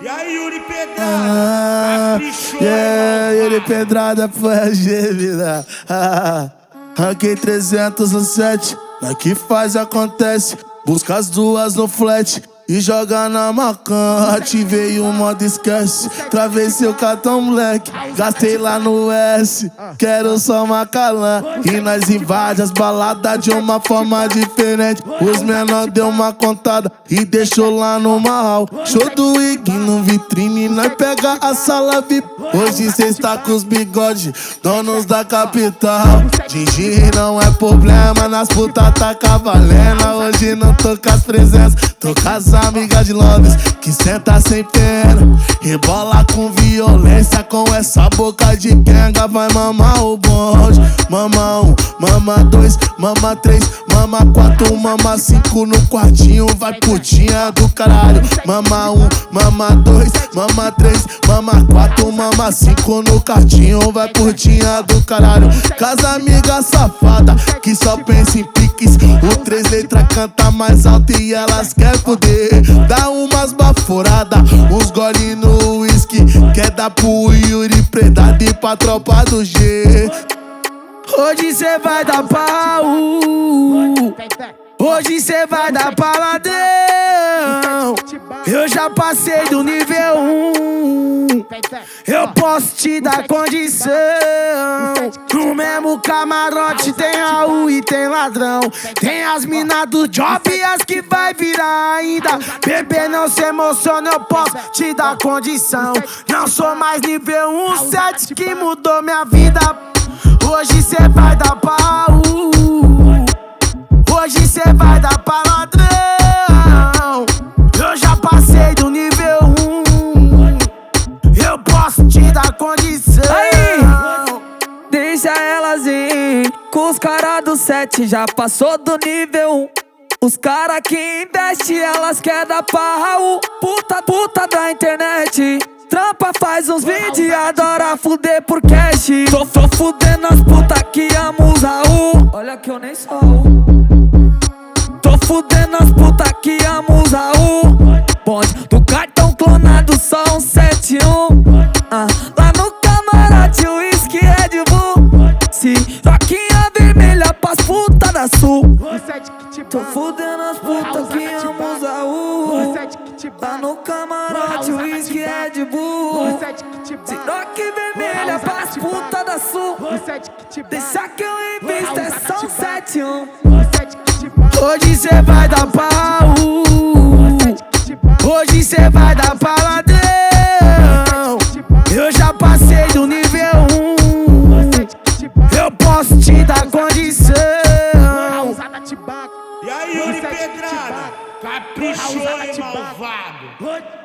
E aí, Yuri Pedrada? Yuri Pedrada foi a gêmea. Ranquei 307, na que faz acontece. Busca as duas no flat e joga na macan. Ativei o modo esquece, travei seu cartão moleque. Gastei lá no S, quero só Macalã. E nós invade as baladas de uma forma diferente. Os menor deu uma contada e deixou lá no mal. Show do Ig no vitrine, nós pega a sala VIP. Hoje cê está com os bigodes, donos da capital. Gigi não é problema, nas putas tá cavalendo. Hoje não tô com as presenças, tô com as amigas de Londres que senta sem pena, rebola com violência, com essa boca de quenga. Vai mamar o bonde, mama 1, mama 2, mama 3, mama 4, mama 5 no quartinho, vai putinha do caralho. Mama 1, mama 2, mama 3, mama 4, mama 5 no quartinho, vai putinha do caralho. Casa amiga safada que só pensa em piques, o 3 letras canta mais alto e elas quer poder. Dá umas baforadas, uns gole no whisky, quer dar pro Yuri Pedrada e pra tropa do G. Hoje cê vai dar pau, hoje cê vai dar paladão. Eu já passei do nível 1, eu posso te dar condição. No mesmo camarote tem Raul e tem ladrão. Tem as minas do job e as que vai virar ainda. Bebê, não se emociona, eu posso te dar condição. Não sou mais nível 1, 7 que mudou minha vida. Hoje cê vai dar pau, hoje cê vai dar pra ladrão. Eu já passei do nível 1, eu posso te dar condição. Aí, deixa elas ir, com os caras do 7 já passou do nível 1. Os caras que investem, elas quer dar pra Raul. Puta da internet, trampa, faz uns vídeos e adora fuder por cash. Tô fudendo as putas que amam os Raul. Olha que eu nem sou Raul. Tô fudendo as putas que amam os Raul. Bonde do cartão clonado, só um 71. Lá no camarote, o uísque Red Bull. Roquinha vermelha pras putas da sul. Tô fudendo as putas que amam os Raul. Lá no camarote, o uísque Red Bull. Roque vermelha pras putas da sul. Deixa que eu invisto, é só um 71. Hoje cê vai dar pau, hoje cê vai dar pra ladrão. Eu já passei do nível 1, eu posso te dar condição. E aí, Yuri Pedrada? Caprichou, hein, malvado?